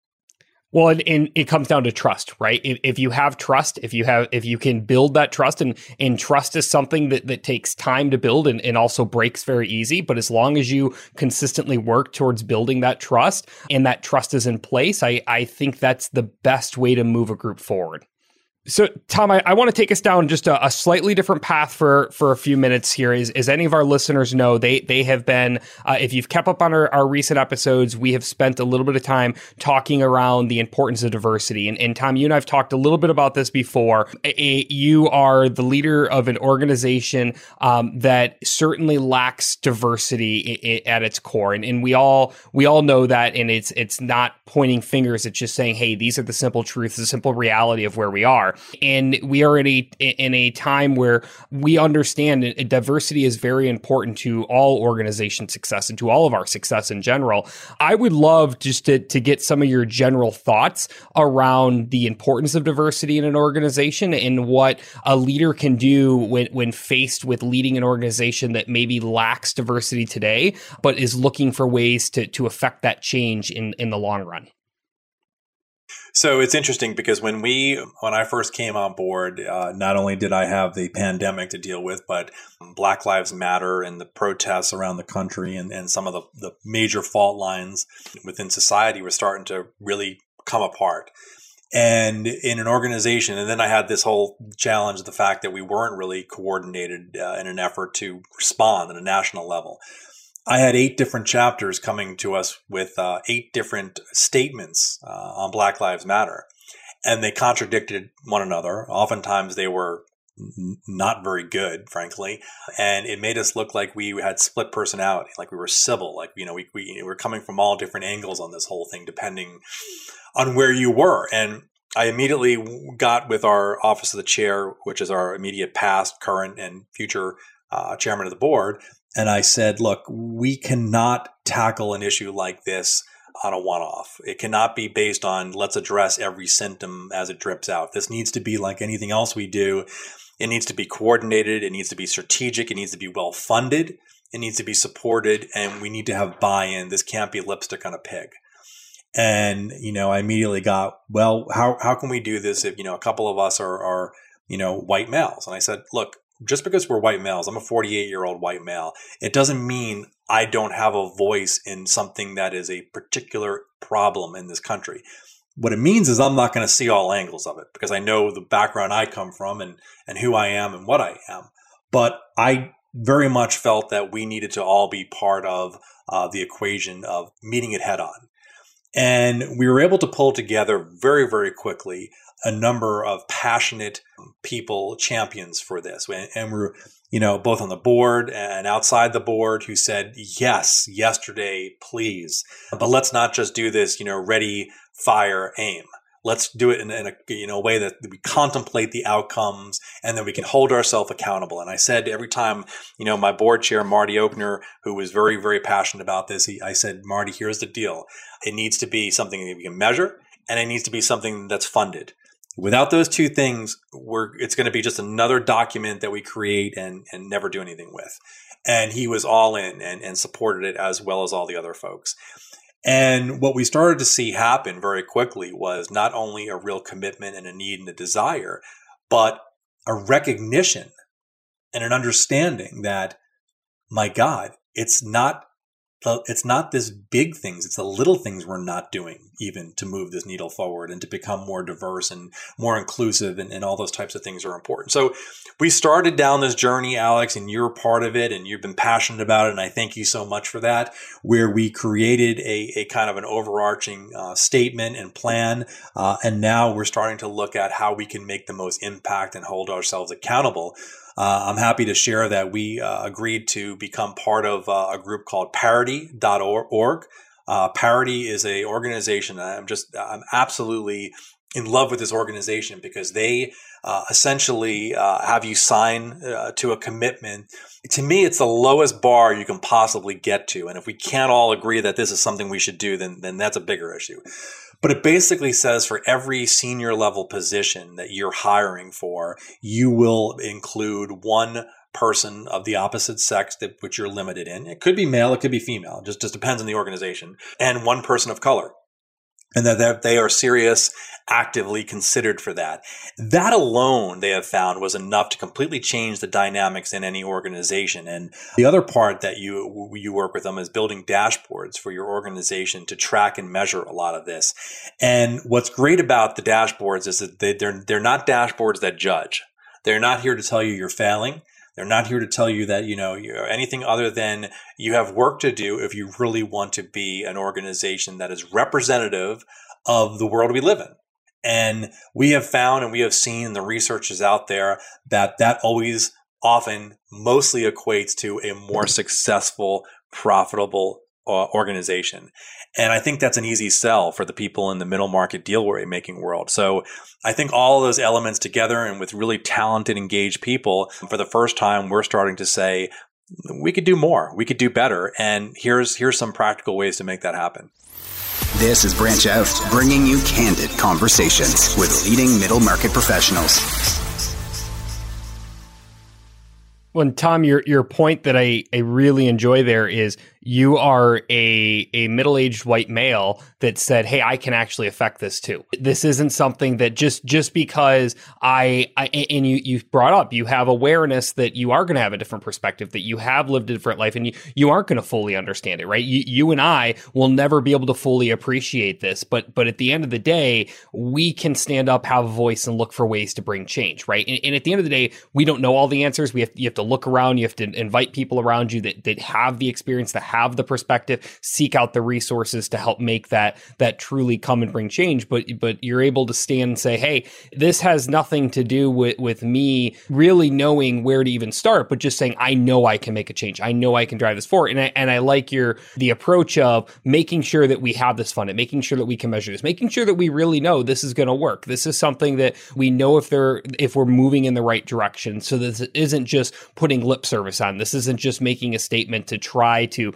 Well, and, and it comes down to trust, right? If, if you have trust, if you have, if you can build that trust, and and trust is something that, that takes time to build and, and also breaks very easy. But as long as you consistently work towards building that trust and that trust is in place, I, I think that's the best way to move a group forward. So, Tom, I, I want to take us down just a, a slightly different path for, for a few minutes here. As, as any of our listeners know, they they have been, uh, if you've kept up on our, our recent episodes, we have spent a little bit of time talking around the importance of diversity. And, and Tom, you and I have talked a little bit about this before. A, you are the leader of an organization um, that certainly lacks diversity I- I, at its core. And, and we all we all know that, and it's it's not pointing fingers. It's just saying, hey, these are the simple truths, the simple reality of where we are. And we are in a in a time where we understand diversity is very important to all organization success and to all of our success in general. I would love just to, to get some of your general thoughts around the importance of diversity in an organization and what a leader can do when, when faced with leading an organization that maybe lacks diversity today, but is looking for ways to, to affect that change in, in the long run. So it's interesting because when we, when I first came on board, uh, not only did I have the pandemic to deal with, but Black Lives Matter and the protests around the country and, and some of the, the major fault lines within society were starting to really come apart. And in an organization, and then I had this whole challenge of the fact that we weren't really coordinated uh, in an effort to respond at a national level. I had eight different chapters coming to us with uh, eight different statements uh, on Black Lives Matter, and they contradicted one another. Oftentimes they were n- not very good, frankly, and it made us look like we had split personality, like we were civil, like, you know, we, we were coming from all different angles on this whole thing, depending on where you were. And I immediately got with our Office of the Chair, which is our immediate past, current, and future uh, chairman of the board. And I said, look, we cannot tackle an issue like this on a one-off. It cannot be based on let's address every symptom as it drips out. This needs to be like anything else we do. It needs to be coordinated. It needs to be strategic. It needs to be well-funded. It needs to be supported. And we need to have buy-in. This can't be lipstick on a pig. And, you know, I immediately got, well, how how can we do this if, you know, a couple of us are, are you know, white males? And I said, look, just because we're white males, I'm a forty-eight year old white male, it doesn't mean I don't have a voice in something that is a particular problem in this country. What it means is I'm not going to see all angles of it because I know the background I come from and, and who I am and what I am. But I very much felt that we needed to all be part of uh, the equation of meeting it head on. And we were able to pull together very, very quickly a number of passionate people, champions for this. And we're, you know, both on the board and outside the board who said, yes, yesterday, please. But let's not just do this, you know, ready, fire, aim. Let's do it in, in a you know way that we contemplate the outcomes and then we can hold ourselves accountable. And I said every time, you know, my board chair, Marty Oakner, who was very, very passionate about this, he, I said, Marty, here's the deal. It needs to be something that we can measure and it needs to be something that's funded. Without those two things, we're it's going to be just another document that we create and, and never do anything with. And he was all in and, and supported it as well as all the other folks. And what we started to see happen very quickly was not only a real commitment and a need and a desire, but a recognition and an understanding that, my God, it's not it's not this big things. It's the little things we're not doing even to move this needle forward and to become more diverse and more inclusive and, and all those types of things are important. So we started down this journey, Alex, and you're part of it and you've been passionate about it. And I thank you so much for that, where we created a, a kind of an overarching uh, statement and plan. Uh, and now we're starting to look at how we can make the most impact and hold ourselves accountable. Uh, I'm happy to share that we uh, agreed to become part of uh, a group called parity dot org. Uh, Parity is a organization. I'm just, I'm absolutely in love with this organization because they uh, essentially uh, have you sign uh, to a commitment. To me, it's the lowest bar you can possibly get to. And if we can't all agree that this is something we should do, then, then that's a bigger issue. But it basically says for every senior level position that you're hiring for, you will include one person of the opposite sex that which you're limited in. It could be male, it could be female. It just, just depends on the organization. And one person of color. And that they are serious, actively considered for that. That alone, they have found, was enough to completely change the dynamics in any organization. And the other part that you you work with them is building dashboards for your organization to track and measure a lot of this. And what's great about the dashboards is that they, they're they're not dashboards that judge. They're not here to tell you you're failing. They're not here to tell you that, you know, you're anything other than you have work to do if you really want to be an organization that is representative of the world we live in. And we have found and we have seen, the research is out there, that that always often mostly equates to a more successful, profitable uh, organization. And I think that's an easy sell for the people in the middle market deal making world. So I think all of those elements together and with really talented, engaged people, for the first time, we're starting to say, we could do more, we could do better. And here's, here's some practical ways to make that happen. This is Branch Out, bringing you candid conversations with leading middle market professionals. Well, and Tom, your your point that I, I really enjoy there is you are a a middle-aged white male that said, hey, I can actually affect this too. This isn't something that just just because I, I and you, you brought up, you have awareness that you are going to have a different perspective, that you have lived a different life and you, you aren't going to fully understand it, right? You, you and I will never be able to fully appreciate this. But but at the end of the day, we can stand up, have a voice and look for ways to bring change, right? And, and at the end of the day, we don't know all the answers. We have you have to look around. You have to invite people around you that, that have the experience, that have the perspective, seek out the resources to help make that that truly come and bring change. But but you're able to stand and say, hey, this has nothing to do with, with me really knowing where to even start, but just saying, I know I can make a change. I know I can drive this forward. And I, and I like your the approach of making sure that we have this funded, making sure that we can measure this, making sure that we really know this is going to work. This is something that we know if they're if we're moving in the right direction. So this isn't just putting lip service on. This isn't just making a statement to try to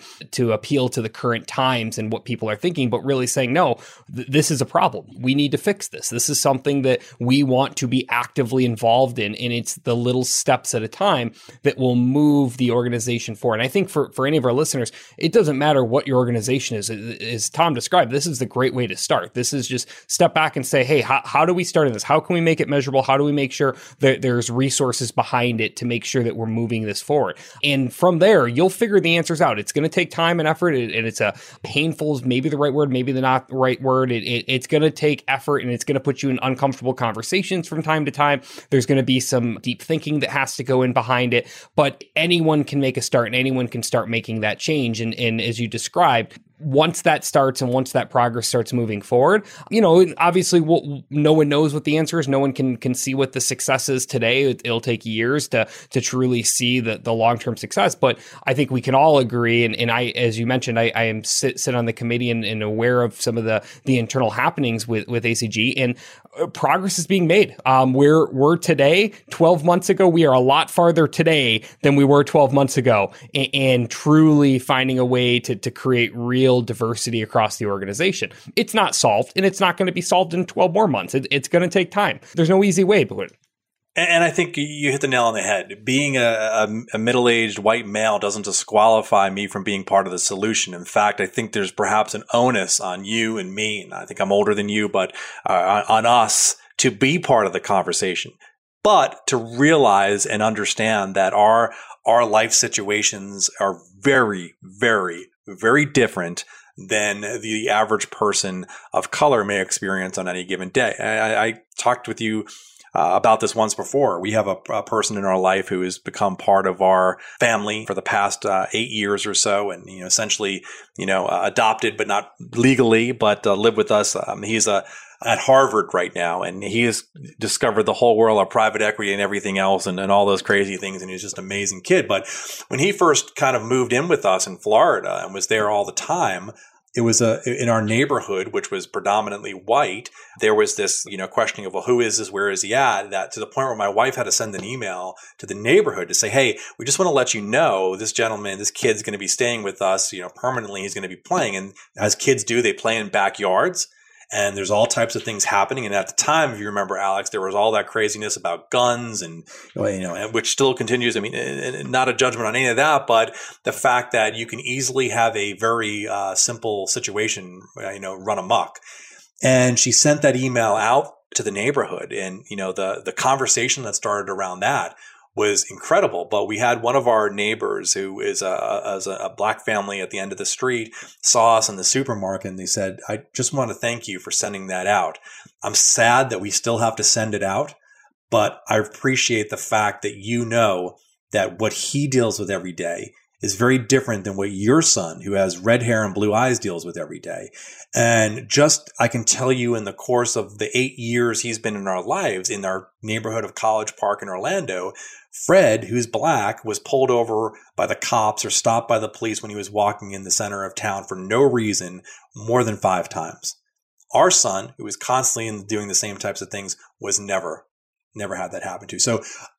to appeal to the current times and what people are thinking, but really saying, no, th- this is a problem. We need to fix this. This is something that we want to be actively involved in. And it's the little steps at a time that will move the organization forward. And I think for, for any of our listeners, it doesn't matter what your organization is. As Tom described, this is the great way to start. This is just step back and say, hey, how, how do we start in this? How can we make it measurable? How do we make sure that there's resources behind it to make sure that we're moving this forward? And from there, you'll figure the answers out. It's going to take time and effort, and it's a painful, maybe the right word, maybe the not the right word. It, it, it's going to take effort, and it's going to put you in uncomfortable conversations from time to time. There's going to be some deep thinking that has to go in behind it, but anyone can make a start, and anyone can start making that change. And, and as you described, once that starts and once that progress starts moving forward, you know, obviously we'll, no one knows what the answer is. No one can can see what the success is today. It, it'll take years to to truly see the, the long-term success. But I think we can all agree, and, and I, as you mentioned, I, I am sit, sit on the committee and, and aware of some of the, the internal happenings with, with A C G, and progress is being made. Um, we're, we're today, twelve months ago, we are a lot farther today than we were twelve months ago, and, and truly finding a way to, to create real diversity across the organization. It's not solved, and it's not going to be solved in twelve more months. It, it's going to take time. There's no easy way to it. And I think you hit the nail on the head. Being a, a, a middle-aged white male doesn't disqualify me from being part of the solution. In fact, I think there's perhaps an onus on you and me, and I think I'm older than you, but uh, on us to be part of the conversation, but to realize and understand that our our life situations are very, very, very different than the average person of color may experience on any given day. I, I talked with you Uh, about this once before. We have a, a person in our life who has become part of our family for the past uh, eight years or so, and you know, essentially, you know, uh, adopted but not legally, but uh, live with us. Um, he's a at Harvard right now, and he has discovered the whole world of private equity and everything else, and, and all those crazy things. And he's just an amazing kid. But when he first kind of moved in with us in Florida and was there all the time, it was a, in our neighborhood, which was predominantly white, there was this, you know, questioning of, well, who is this? Where is he at? That to the point where my wife had to send an email to the neighborhood to say, hey, we just want to let you know this gentleman, this kid's going to be staying with us, you know, permanently. He's going to be playing. And as kids do, they play in backyards. And there's all types of things happening. And at the time, if you remember, Alex, there was all that craziness about guns and, you know, which still continues. I mean, not a judgment on any of that, but the fact that you can easily have a very uh, simple situation, you know, run amok. And she sent that email out to the neighborhood. And, you know, the, the conversation that started around that was incredible. But we had one of our neighbors who is a, is a black family at the end of the street saw us in the supermarket, and they said, I just want to thank you for sending that out. I'm sad that we still have to send it out, but I appreciate the fact that you know that what he deals with every day is very different than what your son, who has red hair and blue eyes, deals with every day. And just, I can tell you, in the course of the eight years he's been in our lives, in our neighborhood of College Park in Orlando, Fred, who's black, was pulled over by the cops or stopped by the police when he was walking in the center of town for no reason more than five times. Our son, who was constantly in doing the same types of things, was never, never had that happen to. So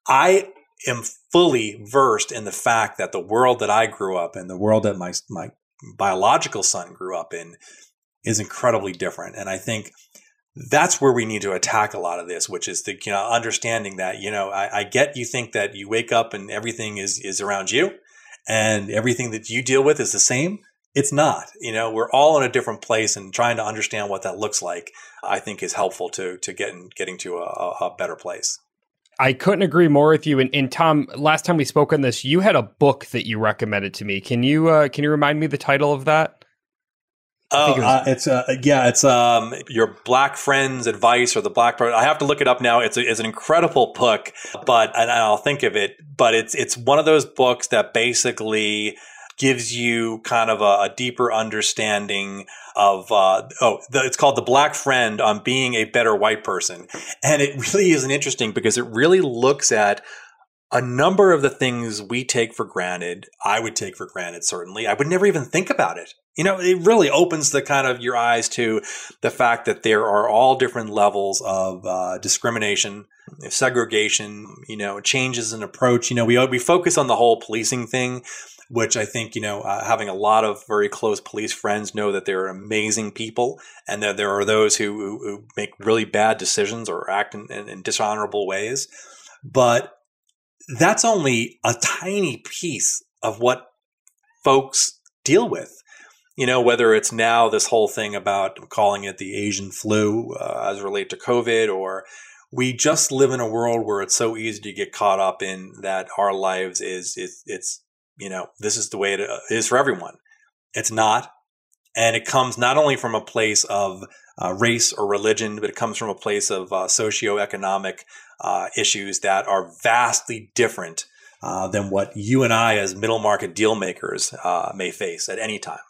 I am fully versed in the fact that the world that I grew up in, the world that my my biological son grew up in, is incredibly different. And I think that's where we need to attack a lot of this, which is the, you know, understanding that, you know, I, I get you think that you wake up and everything is is around you and everything that you deal with is the same. It's not. You know, we're all in a different place, and trying to understand what that looks like, I think, is helpful to to getting getting to a, a better place. I couldn't agree more with you. And, and Tom, last time we spoke on this, you had a book that you recommended to me. Can you uh, can you remind me the title of that? Oh, it was- uh, it's uh, yeah, it's um, Your Black Friend's Advice, or the Black. I have to look it up now. It's a, it's an incredible book, but and I'll think of it. But it's it's one of those books that basically gives you kind of a, a deeper understanding of, uh, oh, the, it's called The Black Friend on Being a Better White Person. And it really is interesting because it really looks at a number of the things we take for granted. I would take for granted, certainly. I would never even think about it. You know, it really opens the kind of your eyes to the fact that there are all different levels of uh, discrimination, segregation, you know, changes in approach. You know, we we focus on the whole policing thing, which I think, you know, uh, having a lot of very close police friends know that they're amazing people, and that there are those who, who, who make really bad decisions or act in, in, in dishonorable ways. But that's only a tiny piece of what folks deal with. You know, whether it's now this whole thing about calling it the Asian flu uh, as related to COVID, or we just live in a world where it's so easy to get caught up in that our lives is, is it's, you know, this is the way it is for everyone. It's not. And it comes not only from a place of uh, race or religion, but it comes from a place of uh, socioeconomic uh, issues that are vastly different uh, than what you and I as middle market deal makers uh, may face at any time.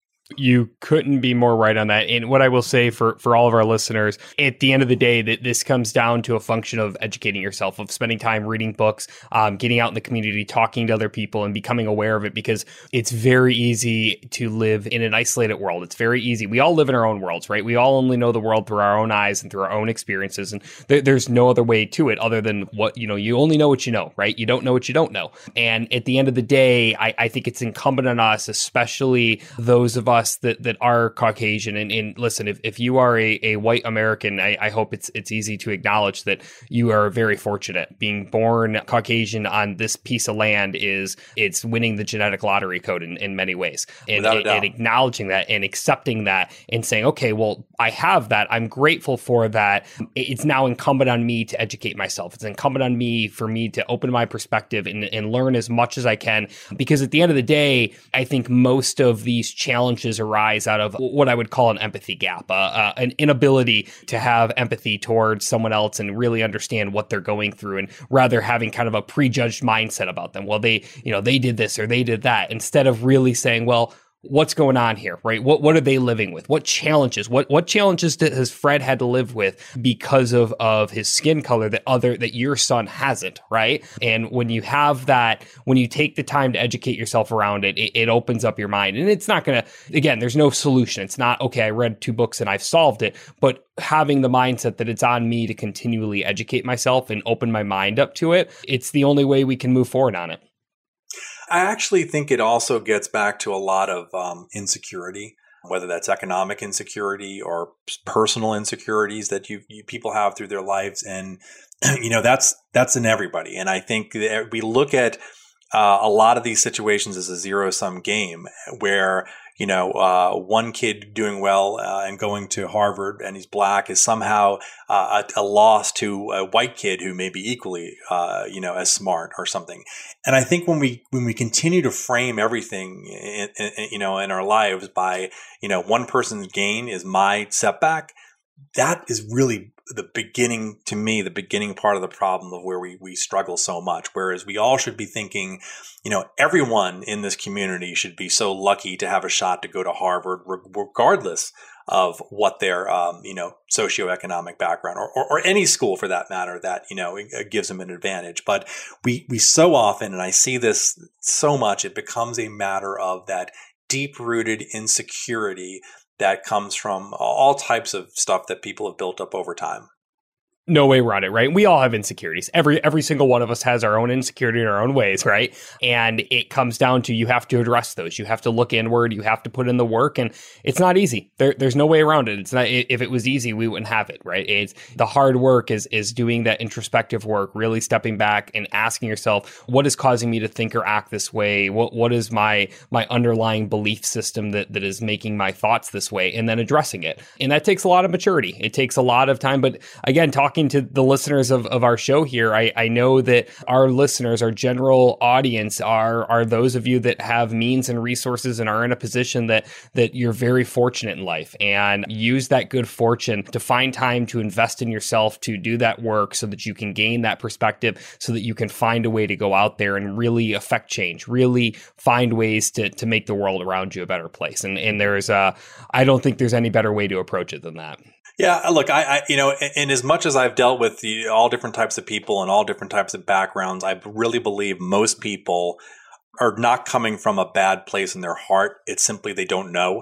You couldn't be more right on that. And what I will say for, for all of our listeners, at the end of the day, that this comes down to a function of educating yourself, of spending time reading books, um, getting out in the community, talking to other people, and becoming aware of it, because it's very easy to live in an isolated world. It's very easy. We all live in our own worlds, right? We all only know the world through our own eyes and through our own experiences. And th- there's no other way to it other than what, you know, you only know what you know, right? You don't know what you don't know. And at the end of the day, I, I think it's incumbent on us, especially those of us us that, that are Caucasian. And, and listen, if, if you are a, a white American, I, I hope it's it's easy to acknowledge that you are very fortunate. Being born Caucasian on this piece of land is it's winning the genetic lottery code in, in many ways. And, and, and acknowledging that and accepting that and saying, okay, well, I have that. I'm grateful for that. It's now incumbent on me to educate myself. It's incumbent on me for me to open my perspective and, and learn as much as I can. Because at the end of the day, I think most of these challenges arise out of what I would call an empathy gap, uh, uh, an inability to have empathy towards someone else and really understand what they're going through, and rather having kind of a prejudged mindset about them. Well, they, you know, they did this or they did that, instead of really saying, well, what's going on here, right? What what are they living with? What challenges? What what challenges has Fred had to live with because of of his skin color that other that your son hasn't, right? And when you have that, when you take the time to educate yourself around it, it, it opens up your mind. And it's not going to, again, there's no solution. It's not, okay, I read two books and I've solved it, but having the mindset that it's on me to continually educate myself and open my mind up to it, it's the only way we can move forward on it. I actually think it also gets back to a lot of um, insecurity, whether that's economic insecurity or personal insecurities that you, you people have through their lives. And, you know, that's that's in everybody. And I think that we look at uh, a lot of these situations as a zero-sum game where, you know, uh, one kid doing well uh, and going to Harvard and he's black is somehow uh, a, a loss to a white kid who may be equally, uh, you know, as smart or something. And I think when we when we continue to frame everything, in, in, you know, in our lives by, you know, one person's gain is my setback, that is really the beginning, to me, the beginning part of the problem of where we, we struggle so much. Whereas we all should be thinking, you know, everyone in this community should be so lucky to have a shot to go to Harvard, regardless of what their, um, you know, socioeconomic background or, or, or any school for that matter that, you know, it gives them an advantage. But we, we so often, and I see this so much, it becomes a matter of that deep-rooted insecurity that comes from all types of stuff that people have built up over time. No way around it, right? We all have insecurities. Every every single one of us has our own insecurity in our own ways, right? And it comes down to you have to address those. You have to look inward. You have to put in the work, and it's not easy. There, there's no way around it. It's not. If it was easy, we wouldn't have it, right? It's the hard work is is doing that introspective work, really stepping back and asking yourself, what is causing me to think or act this way? What what is my my underlying belief system that that is making my thoughts this way, and then addressing it. And that takes a lot of maturity. It takes a lot of time. But again, talking to the listeners of, of our show here, I, I know that our listeners, our general audience are are those of you that have means and resources and are in a position that that you're very fortunate in life, and use that good fortune to find time to invest in yourself, to do that work so that you can gain that perspective, so that you can find a way to go out there and really affect change, really find ways to to make the world around you a better place. And and there's uh I don't think there's any better way to approach it than that. Yeah, look, I, I, you know, in as much as I've dealt with the, all different types of people and all different types of backgrounds, I really believe most people are not coming from a bad place in their heart. It's simply they don't know,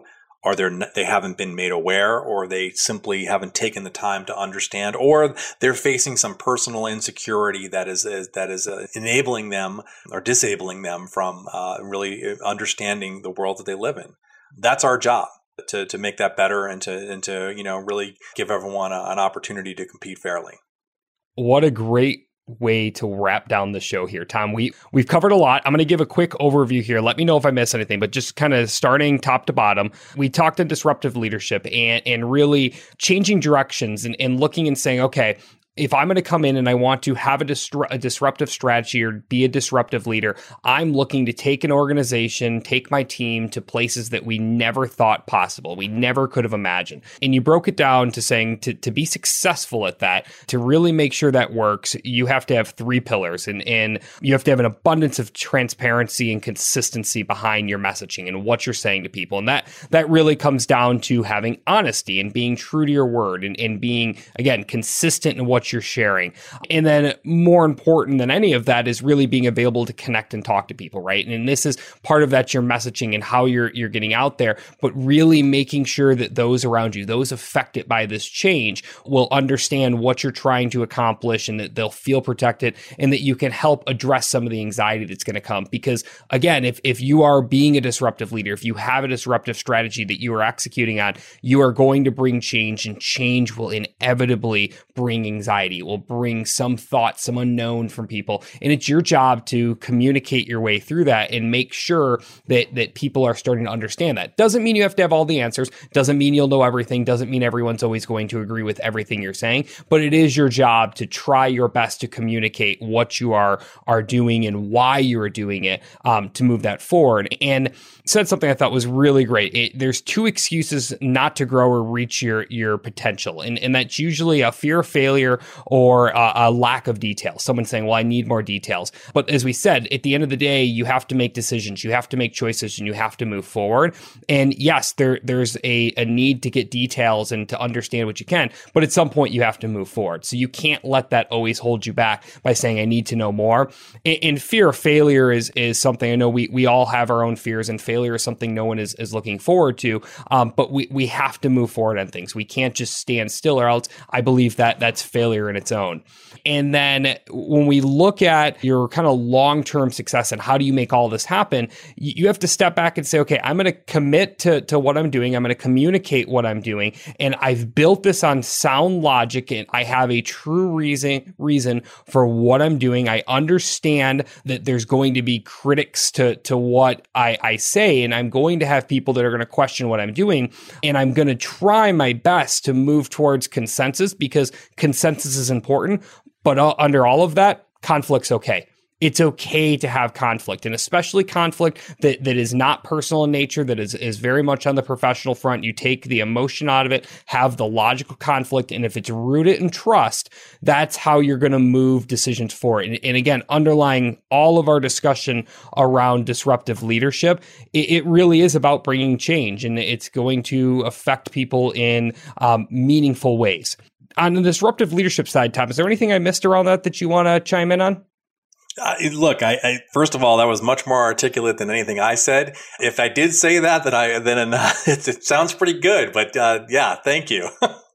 or they're n- they haven't been made aware, or they simply haven't taken the time to understand, or they're facing some personal insecurity that is, is that is uh, enabling them or disabling them from uh, really understanding the world that they live in. That's our job, to to make that better and to and to you know really give everyone a, an opportunity to compete fairly. What a great way to wrap down the show here, Tom. We, we've covered a lot. I'm going to give a quick overview here. Let me know if I miss anything, but just kind of starting top to bottom, we talked on disruptive leadership and, and really changing directions and, and looking and saying, okay, if I'm going to come in and I want to have a, distru- a disruptive strategy or be a disruptive leader, I'm looking to take an organization, take my team to places that we never thought possible. We never could have imagined. And you broke it down to saying to, to be successful at that, to really make sure that works, you have to have three pillars, and, and you have to have an abundance of transparency and consistency behind your messaging and what you're saying to people. And that, that really comes down to having honesty and being true to your word and, and being, again, consistent in what you're sharing. And then more important than any of that is really being available to connect and talk to people, right? And this is part of that, your messaging and how you're you're getting out there, but really making sure that those around you, those affected by this change, will understand what you're trying to accomplish and that they'll feel protected and that you can help address some of the anxiety that's going to come. Because again, if, if you are being a disruptive leader, if you have a disruptive strategy that you are executing on, you are going to bring change, and change will inevitably bring anxiety. It will bring some thought, some unknown from people. And it's your job to communicate your way through that and make sure that, that people are starting to understand that. Doesn't mean you have to have all the answers. Doesn't mean you'll know everything. Doesn't mean everyone's always going to agree with everything you're saying. But it is your job to try your best to communicate what you are, are doing and why you are doing it um, to move that forward. And said something I thought was really great. It, there's two excuses not to grow or reach your, your potential. And, and that's usually a fear of failure or a, a lack of details. Someone saying, well, I need more details. But as we said, at the end of the day, you have to make decisions, you have to make choices, and you have to move forward. And yes, there there's a, a need to get details and to understand what you can, but at some point you have to move forward. So you can't let that always hold you back by saying, I need to know more. And, and fear of failure is is something, I know we we all have our own fears, and failure is something no one is, is looking forward to. Um, but we, we have to move forward on things. We can't just stand still, or else I believe that that's failure in its own. And then when we look at your kind of long-term success and how do you make all this happen, you, you have to step back and say, okay, I'm going to commit to, to what I'm doing. I'm going to communicate what I'm doing. And I've built this on sound logic, and I have a true reason, reason for what I'm doing. I understand that there's going to be critics to, to what I, I say, and I'm going to have people that are going to question what I'm doing. And I'm going to try my best to move towards consensus, because consensus is important. But uh, under all of that, conflict's okay. It's okay to have conflict, and especially conflict that, that is not personal in nature, that is, is very much on the professional front. You take the emotion out of it, have the logical conflict, and if it's rooted in trust, that's how you're going to move decisions forward. And, and again, underlying all of our discussion around disruptive leadership, it, it really is about bringing change, and it's going to affect people in um, meaningful ways. On the disruptive leadership side, Tom, is there anything I missed around that that you want to chime in on? Uh, look, I, I first of all, that was much more articulate than anything I said. If I did say that, then I then uh, it, it sounds pretty good. But uh, yeah, thank you.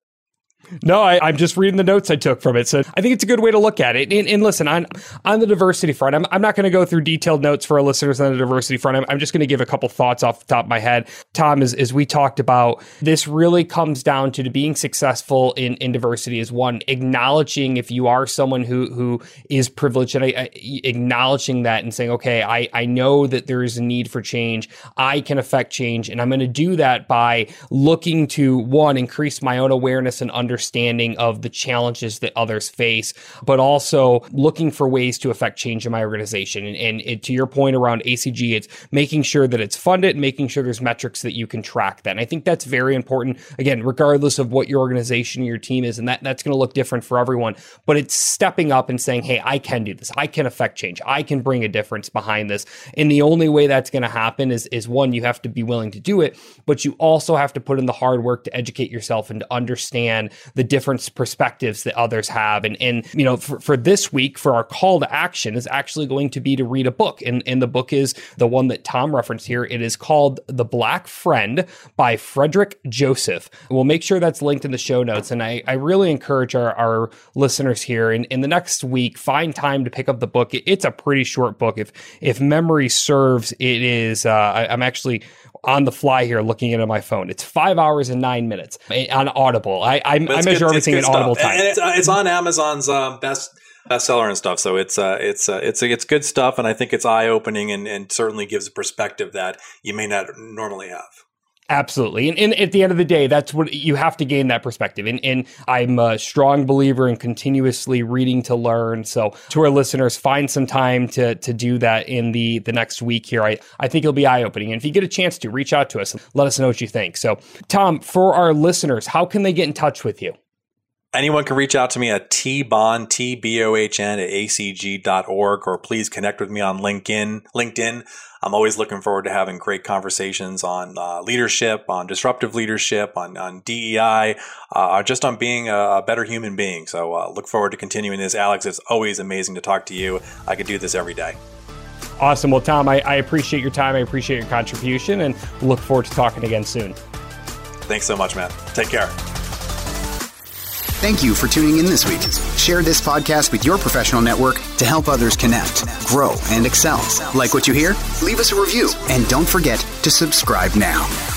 No, I, I'm just reading the notes I took from it. So I think it's a good way to look at it. And, and listen, on on the diversity front, I'm, I'm not going to go through detailed notes for our listeners on the diversity front. I'm, I'm just going to give a couple thoughts off the top of my head. Tom, as, as we talked about, this really comes down to, to being successful in, in diversity is one, acknowledging if you are someone who who is privileged, and I, I, acknowledging that and saying, okay, I, I know that there is a need for change. I can affect change. And I'm going to do that by looking to, one, increase my own awareness and understanding understanding of the challenges that others face, but also looking for ways to affect change in my organization. And, and it, to your point around A C G, it's making sure that it's funded, making sure there's metrics that you can track that. And I think that's very important, again, regardless of what your organization or your team is, and that, that's going to look different for everyone, but it's stepping up and saying, hey, I can do this. I can affect change. I can bring a difference behind this. And the only way that's going to happen is, is one, you have to be willing to do it, but you also have to put in the hard work to educate yourself and to understand the different perspectives that others have. And, and you know, for, for this week, for our call to action is actually going to be to read a book. And, and the book is the one that Tom referenced here. It is called The Black Friend by Frederick Joseph. We'll make sure that's linked in the show notes. And I, I really encourage our, our listeners here in, in the next week, find time to pick up the book. It, it's a pretty short book. If, if memory serves, it is, uh, I, I'm actually on the fly here looking into my phone. It's five hours and nine minutes on Audible. I, I, I measure good, everything in Audible stuff. time. And it's, uh, it's on Amazon's uh, best bestseller and stuff. So it's uh, it's uh, it's it's good stuff, and I think it's eye opening and, and certainly gives a perspective that you may not normally have. Absolutely. And, and at the end of the day, that's what you have to gain that perspective. And, and I'm a strong believer in continuously reading to learn. So to our listeners, find some time to to do that in the, the next week here. I, I think it'll be eye-opening. And if you get a chance to, reach out to us and let us know what you think. So Tom, for our listeners, how can they get in touch with you? Anyone can reach out to me at tbohn, T B O H N, at A C G dot org, or please connect with me on LinkedIn. LinkedIn. I'm always looking forward to having great conversations on uh, leadership, on disruptive leadership, on, on D E I, uh, just on being a better human being. So uh, look forward to continuing this. Alex, it's always amazing to talk to you. I could do this every day. Awesome. Well, Tom, I, I appreciate your time. I appreciate your contribution, and look forward to talking again soon. Thanks so much, man. Take care. Thank you for tuning in this week. Share this podcast with your professional network to help others connect, grow, and excel. Like what you hear? Leave us a review, and don't forget to subscribe now.